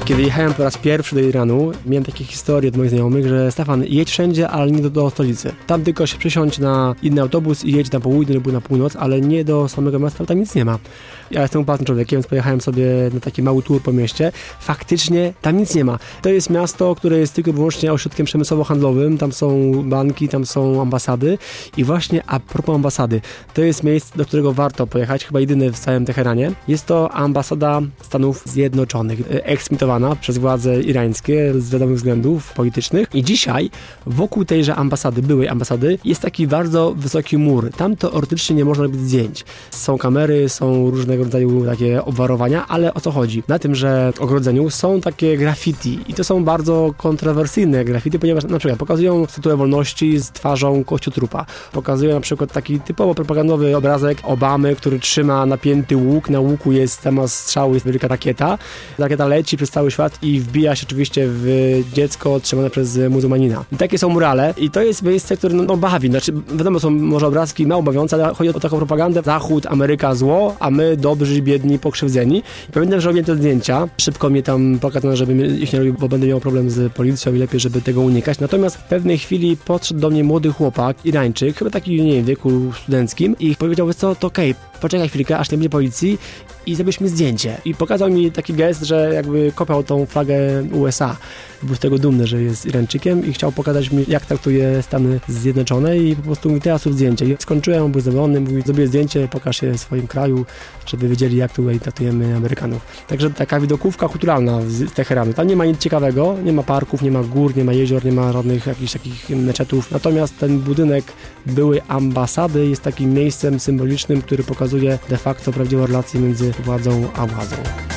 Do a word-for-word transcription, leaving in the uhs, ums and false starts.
Kiedy jechałem po raz pierwszy do Iranu, miałem takie historie od moich znajomych, że Stefan, jedź wszędzie, ale nie do, do stolicy. Tam tylko się przysiądź na inny autobus i jedź na południe lub na północ, ale nie do samego miasta, tam nic nie ma. Ja jestem upłatnym człowiekiem, więc pojechałem sobie na taki mały tour po mieście. Faktycznie tam nic nie ma. To jest miasto, które jest tylko i wyłącznie ośrodkiem przemysłowo-handlowym. Tam są banki, tam są ambasady. I właśnie a propos ambasady, to jest miejsce, do którego warto pojechać, chyba jedyne w całym Teheranie. Jest to ambasada Stanów Zjednoczonych, eksmitowana przez władze irańskie z wiadomych względów politycznych. I dzisiaj wokół tejże ambasady, byłej ambasady, jest taki bardzo wysoki mur. Tam teoretycznie nie można robić zdjęć. Są kamery, są różnego rodzaju takie obwarowania, ale o co chodzi? Na tym, że w ogrodzeniu są takie graffiti i to są bardzo kontrowersyjne graffiti, ponieważ na przykład pokazują statuę wolności z twarzą kościotrupa. Pokazują na przykład taki typowo propagandowy obrazek Obamy, który trzyma napięty łuk. Na łuku jest temat strzału, jest wielka rakieta. Rakieta leci przez cały świat i wbija się oczywiście w dziecko trzymane przez muzułmanina. I takie są murale i to jest miejsce, które no, no bawi. Znaczy, wiadomo, są może obrazki mało bawiące, ale chodzi o taką propagandę. Zachód, Ameryka zło, a my dobrzy, biedni, pokrzywdzeni. I pamiętam, że robiłem te zdjęcia. Szybko mnie tam pokazano, żeby ich nie robił, bo będę miał problem z policją i lepiej, żeby tego unikać. Natomiast w pewnej chwili podszedł do mnie młody chłopak, Irańczyk, chyba taki, nie wiem, w wieku studenckim i powiedział, wiesz co, to okej, okay, poczekaj chwilkę, aż nie będzie policji i zrobisz mi zdjęcie. I pokazał mi taki gest, że jakby kopał tą flagę U S A. Był z tego dumny, że jest Irańczykiem i chciał pokazać mi, jak traktuje Stany Zjednoczone i po prostu mi teraz zdjęcie. I skończyłem, był zadowolony, mówi, zrobię zdjęcie, pokaż się w swoim kraju, żeby wiedzieli, jak tutaj traktujemy Amerykanów. Także taka widokówka kulturalna z Teheranu. Tam nie ma nic ciekawego, nie ma parków, nie ma gór, nie ma jezior, nie ma żadnych jakichś takich meczetów. Natomiast ten budynek byłej ambasady jest takim miejscem symbolicznym, który pokazuje de facto prawdziwą relację między władzą a władzą.